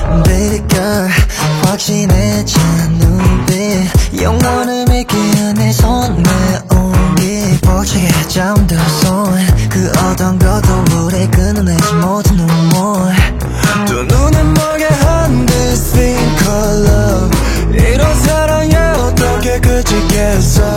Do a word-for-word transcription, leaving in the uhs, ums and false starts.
Baby girl 확신해진 눈빛 영원을 믿기에 내 손 내오기 뻗치게 잠들어서 그 어떤 것도 우리 끊어내지 못한 눈물 두 눈은 멀게 한 this thing called love 이런 사랑에 어떻게 그치겠어